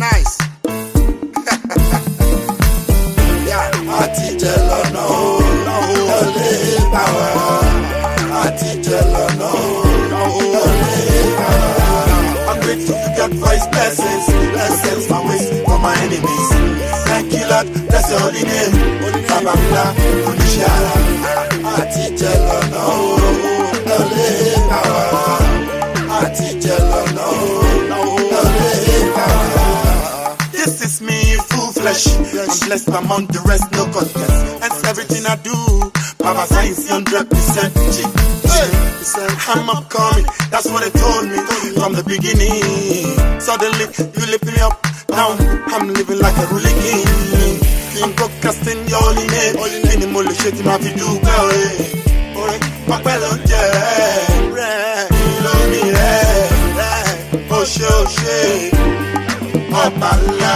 nice. Yeah. Atijelona o, ole power. Atijelona o, ole power. I'm grateful to God for His blessings. Blessings my ways for my enemies. Thank you Lord, bless your holy name. Baba Bla, Onishara. Atijelona o, ole power. Atijelona o, ole power. This is me, full flesh. I'm blessed among the rest, no contest. Hence everything I do, Baba Science 100%. I'm upcoming, that's what they told me from the beginning. Suddenly, you lift me up, now I'm living like a ruling king. I'm broadcasting your holy name. Minimal shit in my video, girl. Papel on jet, lonely red, Oshe, Opala,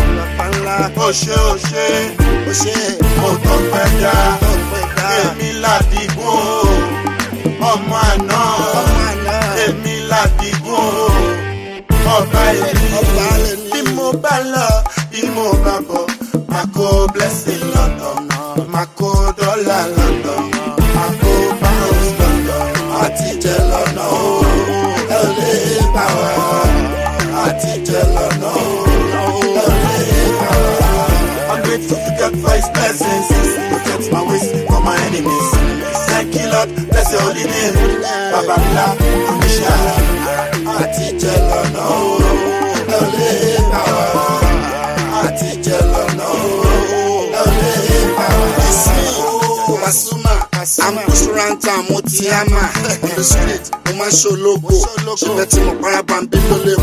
Oshe, Otopeda, Emi Ladigo, ọmọ àná, Emi Ladigo, ọba èmi, bí mo bá lọ, bí mo bá bọ̀, máa kó blessing London, máa kó dollar London, máa kó pounds London, Atijelona o, ole power, Atijelona o, ole power. I'm grateful to God for His blessings, protect my ways from my enemies. Thank you Lord, bless your holy name. Baba Bla, Onishara. Atijelona o, ole power. Atijelona o, ole power. Pasuma, I'm pushing around town, Motiama. On the street, on my show logo. She bet him a parabam,